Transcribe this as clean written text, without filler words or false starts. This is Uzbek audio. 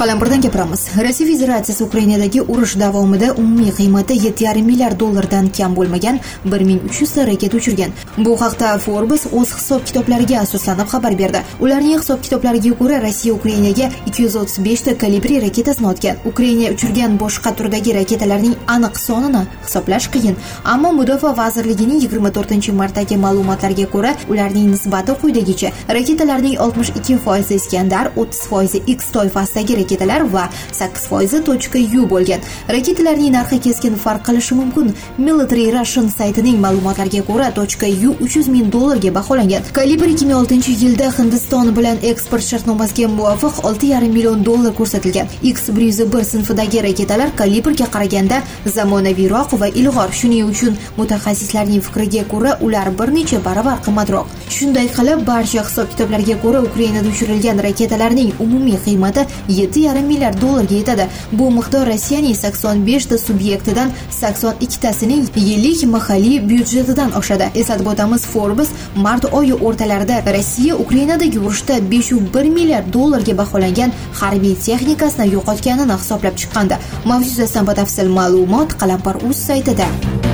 Qalampirdan gapiramiz. Rossiya Federatsiyasi Ukrainadagi urush davomida umumiy qiymati 7,5 milliard dollardan kam bo'lmagan 1300 ta raketa uchirgan. Bu haqda Forbes o'z hisob-kitoblariga asoslanib xabar berdi. Ularning hisob-kitoblariga ko'ra Rossiya Ukrainaga 235 ta kalibri raketasini otgan. Ukraina uchirgan boshqa turdagi raketalarning aniq sonini hisoblash qiyin, ammo Mudofaa vazirligining 24-martdagi ma'lumotlariga ko'ra, ularning nisbati quyidagicha: raketalarning 62% Iskandar, 30% X toifasidagi raketalar va 8% .U bo'lgan. Raketalarning narxi keskin farq qilishi mumkin. Military Russian saytining ma'lumotlariga ko'ra, .U 300 ming dollarga baholangan. Kalibr 2006-yilda Hindiston bilan eksport shartnomasiga muvofiq 6,5 million dollar ko'rsatilgan. X-101 sinfidagi raketalar kalibrga qaraganda zamonaviyroq va ilg'or. Shuning uchun mutaxassislarning fikriga ko'ra, ular bir necha baravar qimmatroq. Shunday qilib, barcha hisob-kitoblarga ko'ra Ukrainada uchirilgan raketalarning umumiy qiymati 7,5 milliard dollarga yetadi. Bu miqdor Rossiyaning 85 ta subyektidan 82 tasining yillik mahalliy byudjetidan oshadi. Eslatib o'tamiz, Forbes mart oyi o'rtalarida Rossiya Ukrainadagi urushda 5,1 milliard dollarga baholangan harbiy texnikasini yo'qotganini hisoblab chiqqandi. Mavzu yuzasidan batafsil ma'lumot Qalampir.uz saytida.